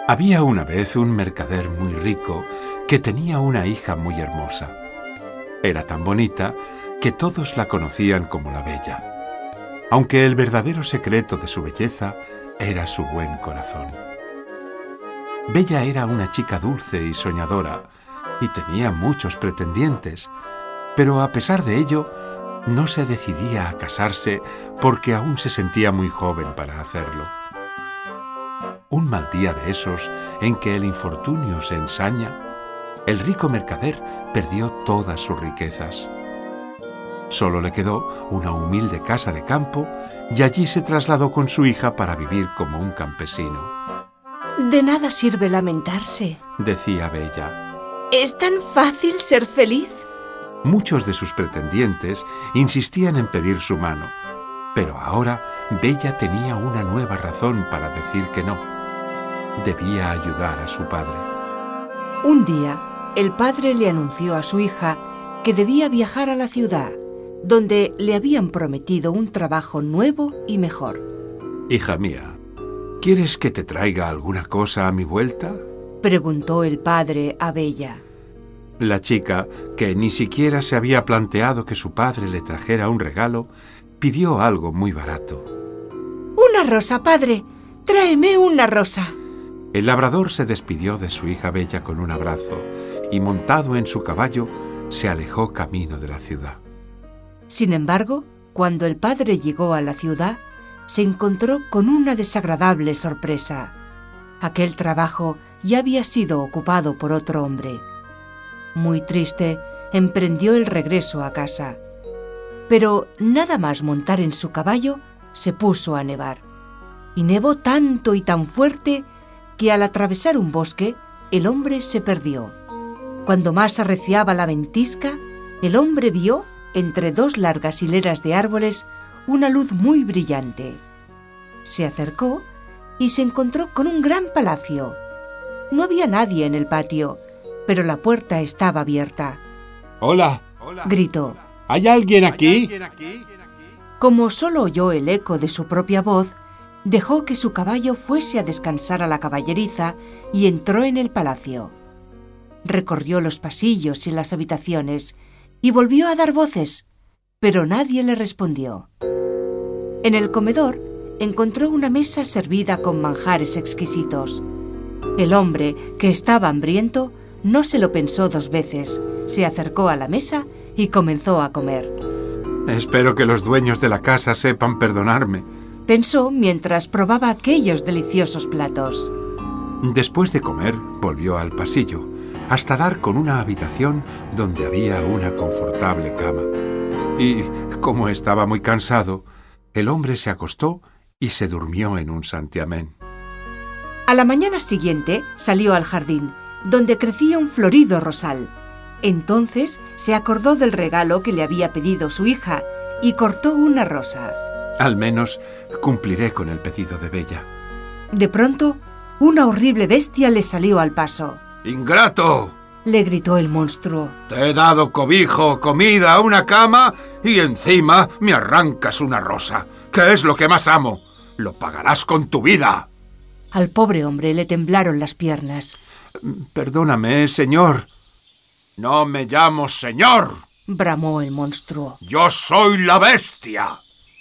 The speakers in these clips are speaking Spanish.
Había una vez un mercader muy rico que tenía una hija muy hermosa. Era tan bonita que todos la conocían como la Bella, aunque el verdadero secreto de su belleza era su buen corazón. Bella era una chica dulce y soñadora y tenía muchos pretendientes, pero a pesar de ello, no se decidía a casarse porque aún se sentía muy joven para hacerlo. Un mal día de esos en que el infortunio se ensaña, el rico mercader perdió todas sus riquezas. Solo le quedó una humilde casa de campo y allí se trasladó con su hija para vivir como un campesino. De nada sirve lamentarse, decía Bella. ¿Es tan fácil ser feliz? Muchos de sus pretendientes insistían en pedir su mano, pero ahora Bella tenía una nueva razón para decir que no. Debía ayudar a su padre. Un día, el padre le anunció a su hija que debía viajar a la ciudad, donde le habían prometido un trabajo nuevo y mejor. Hija mía, ¿quieres que te traiga alguna cosa a mi vuelta?, preguntó el padre a Bella. La chica, que ni siquiera se había planteado que su padre le trajera un regalo, pidió algo muy barato. «Una rosa, padre. Tráeme una rosa». El labrador se despidió de su hija Bella con un abrazo y, montado en su caballo, se alejó camino de la ciudad. Sin embargo, cuando el padre llegó a la ciudad, se encontró con una desagradable sorpresa. Aquel trabajo ya había sido ocupado por otro hombre. Muy triste, emprendió el regreso a casa. Pero nada más montar en su caballo, se puso a nevar. Y nevó tanto y tan fuerte que al atravesar un bosque, el hombre se perdió. Cuando más arreciaba la ventisca, el hombre vio, entre dos largas hileras de árboles, una luz muy brillante. Se acercó y se encontró con un gran palacio. No había nadie en el patio, pero la puerta estaba abierta. «¡Hola!», gritó. ¿Hay alguien aquí? Como solo oyó el eco de su propia voz, dejó que su caballo fuese a descansar a la caballeriza y entró en el palacio. Recorrió los pasillos y las habitaciones y volvió a dar voces, pero nadie le respondió. En el comedor encontró una mesa servida con manjares exquisitos. El hombre, que estaba hambriento, no se lo pensó dos veces, se acercó a la mesa y comenzó a comer. Espero que los dueños de la casa sepan perdonarme, pensó mientras probaba aquellos deliciosos platos. Después de comer, volvió al pasillo, hasta dar con una habitación donde había una confortable cama. Y, como estaba muy cansado, el hombre se acostó y se durmió en un santiamén. A la mañana siguiente salió al jardín, donde crecía un florido rosal. Entonces se acordó del regalo que le había pedido su hija y cortó una rosa. Al menos cumpliré con el pedido de Bella. De pronto, una horrible bestia le salió al paso. ¡Ingrato!, le gritó el monstruo. Te he dado cobijo, comida, una cama y encima me arrancas una rosa, que es lo que más amo. Lo pagarás con tu vida. Al pobre hombre le temblaron las piernas. Perdóname, señor. No me llamo señor, bramó el monstruo. Yo soy la bestia.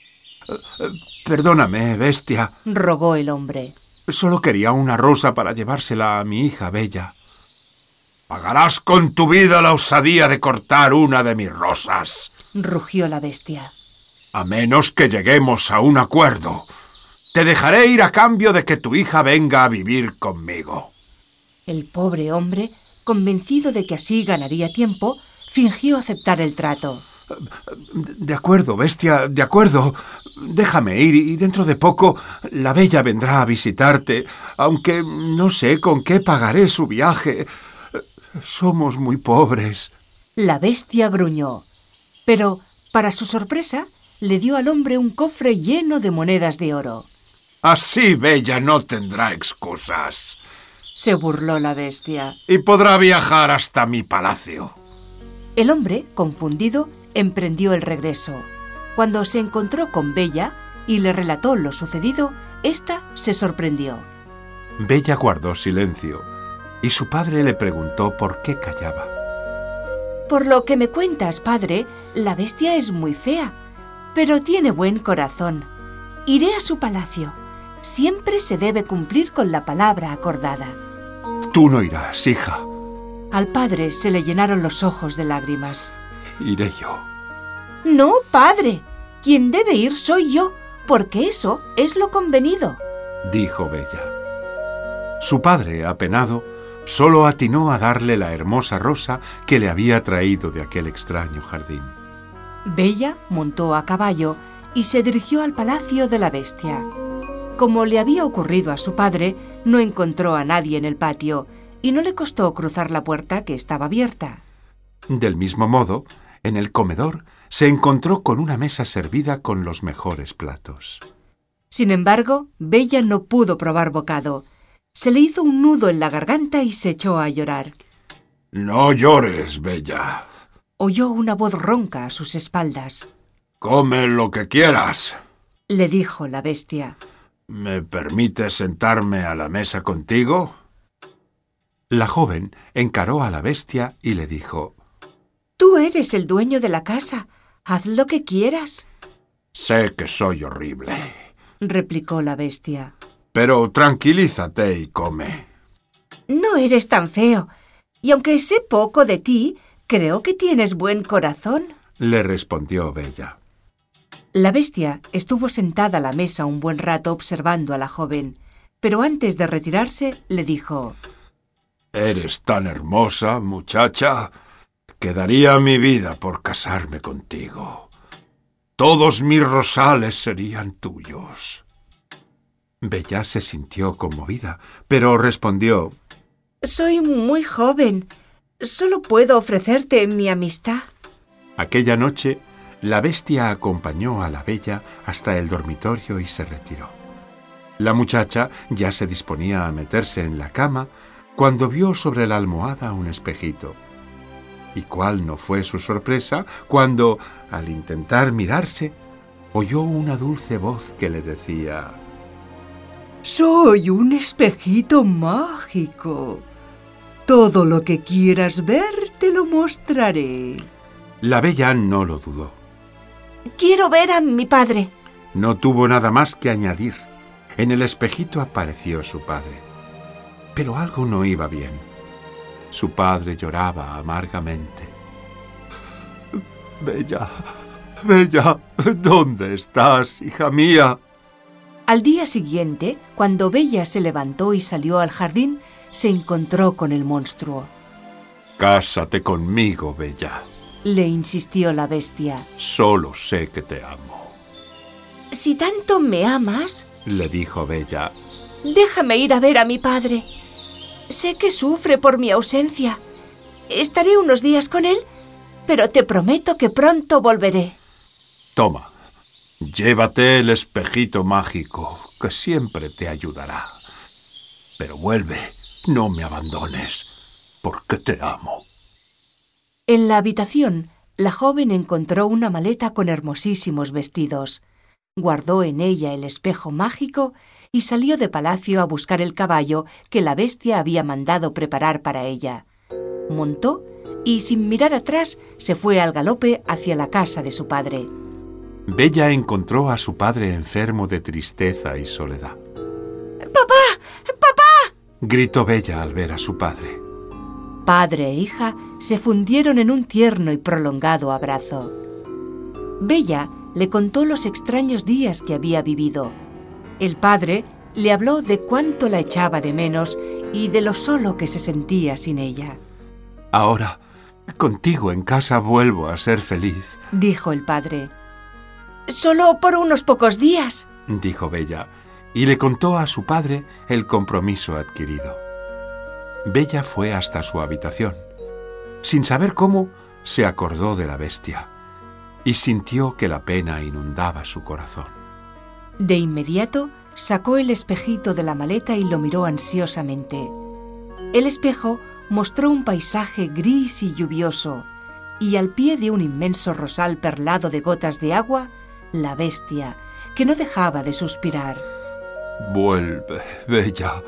Perdóname, bestia, rogó el hombre. Solo quería una rosa para llevársela a mi hija Bella. Pagarás con tu vida la osadía de cortar una de mis rosas, rugió la bestia. A menos que lleguemos a un acuerdo. Te dejaré ir a cambio de que tu hija venga a vivir conmigo. El pobre hombre, convencido de que así ganaría tiempo, fingió aceptar el trato. De acuerdo, bestia, de acuerdo. Déjame ir y dentro de poco la Bella vendrá a visitarte, aunque no sé con qué pagaré su viaje. Somos muy pobres. La bestia gruñó, pero, para su sorpresa, le dio al hombre un cofre lleno de monedas de oro. Así Bella no tendrá excusas, se burló la bestia. Y podrá viajar hasta mi palacio. El hombre, confundido, emprendió el regreso. Cuando se encontró con Bella y le relató lo sucedido, ésta se sorprendió. Bella guardó silencio y su padre le preguntó por qué callaba. Por lo que me cuentas, padre, la bestia es muy fea, pero tiene buen corazón. Iré a su palacio. Siempre se debe cumplir con la palabra acordada. Tú no irás, hija. Al padre se le llenaron los ojos de lágrimas. Iré yo. No, padre. Quien debe ir soy yo, porque eso es lo convenido, dijo Bella. Su padre, apenado, solo atinó a darle la hermosa rosa que le había traído de aquel extraño jardín. Bella montó a caballo y se dirigió al palacio de la bestia. Como le había ocurrido a su padre, no encontró a nadie en el patio y no le costó cruzar la puerta que estaba abierta. Del mismo modo, en el comedor se encontró con una mesa servida con los mejores platos. Sin embargo, Bella no pudo probar bocado. Se le hizo un nudo en la garganta y se echó a llorar. No llores, Bella. Oyó una voz ronca a sus espaldas. Come lo que quieras, le dijo la bestia. ¿Me permites sentarme a la mesa contigo? La joven encaró a la bestia y le dijo: Tú eres el dueño de la casa. Haz lo que quieras. Sé que soy horrible, replicó la bestia. Pero tranquilízate y come. No eres tan feo, y aunque sé poco de ti, creo que tienes buen corazón, le respondió Bella. La bestia estuvo sentada a la mesa un buen rato observando a la joven, pero antes de retirarse le dijo: Eres tan hermosa, muchacha, que daría mi vida por casarme contigo. Todos mis rosales serían tuyos. Bella se sintió conmovida, pero respondió: Soy muy joven. Solo puedo ofrecerte mi amistad. Aquella noche, la bestia acompañó a la bella hasta el dormitorio y se retiró. La muchacha ya se disponía a meterse en la cama cuando vio sobre la almohada un espejito. ¿Y cuál no fue su sorpresa cuando, al intentar mirarse, oyó una dulce voz que le decía: Soy un espejito mágico. Todo lo que quieras ver te lo mostraré. La bella no lo dudó. Quiero ver a mi padre. No tuvo nada más que añadir. En el espejito apareció su padre. Pero algo no iba bien. Su padre lloraba amargamente. Bella, Bella, ¿dónde estás, hija mía? Al día siguiente, cuando Bella se levantó y salió al jardín, se encontró con el monstruo. Cásate conmigo, Bella, le insistió la bestia. Solo sé que te amo. Si tanto me amas, le dijo Bella, déjame ir a ver a mi padre. Sé que sufre por mi ausencia. Estaré unos días con él, pero te prometo que pronto volveré. Toma, llévate el espejito mágico, que siempre te ayudará. Pero vuelve, no me abandones, porque te amo. En la habitación, la joven encontró una maleta con hermosísimos vestidos. Guardó en ella el espejo mágico y salió de palacio a buscar el caballo que la bestia había mandado preparar para ella. Montó y, sin mirar atrás, se fue al galope hacia la casa de su padre. Bella encontró a su padre enfermo de tristeza y soledad. ¡Papá! ¡Papá!, gritó Bella al ver a su padre. Padre e hija se fundieron en un tierno y prolongado abrazo. Bella le contó los extraños días que había vivido. El padre le habló de cuánto la echaba de menos y de lo solo que se sentía sin ella. Ahora, contigo en casa vuelvo a ser feliz, dijo el padre. Solo por unos pocos días, dijo Bella, y le contó a su padre el compromiso adquirido. Bella fue hasta su habitación. Sin saber cómo, se acordó de la bestia y sintió que la pena inundaba su corazón. De inmediato, sacó el espejito de la maleta y lo miró ansiosamente. El espejo mostró un paisaje gris y lluvioso, y al pie de un inmenso rosal perlado de gotas de agua, la bestia, que no dejaba de suspirar. Vuelve, Bella,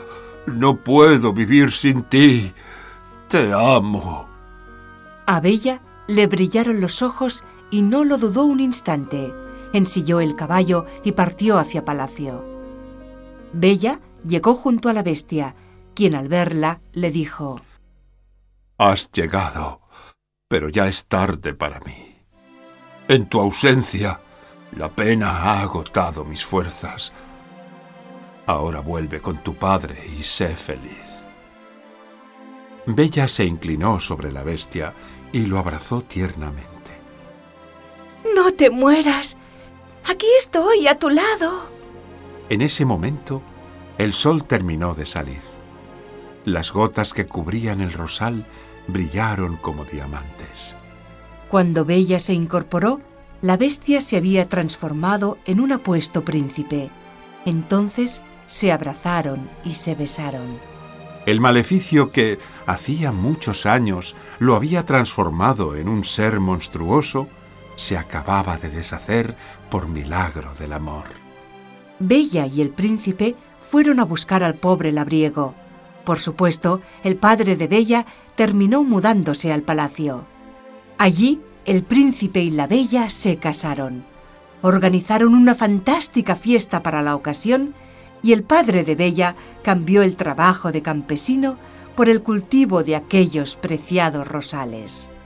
No puedo vivir sin ti. Te amo. A Bella le brillaron los ojos y no lo dudó un instante. Ensilló el caballo y partió hacia palacio. Bella llegó junto a la bestia, quien al verla le dijo: Has llegado, pero ya es tarde para mí. En tu ausencia, la pena ha agotado mis fuerzas. Ahora vuelve con tu padre y sé feliz. Bella se inclinó sobre la bestia y lo abrazó tiernamente. «No te mueras. Aquí estoy, a tu lado». En ese momento, el sol terminó de salir. Las gotas que cubrían el rosal brillaron como diamantes. Cuando Bella se incorporó, la bestia se había transformado en un apuesto príncipe. Entonces se abrazaron y se besaron. El maleficio que, hacía muchos años, lo había transformado en un ser monstruoso, se acababa de deshacer por milagro del amor. Bella y el príncipe fueron a buscar al pobre labriego. Por supuesto, el padre de Bella terminó mudándose al palacio. Allí, el príncipe y la Bella se casaron. Organizaron una fantástica fiesta para la ocasión y el padre de Bella cambió el trabajo de campesino por el cultivo de aquellos preciados rosales.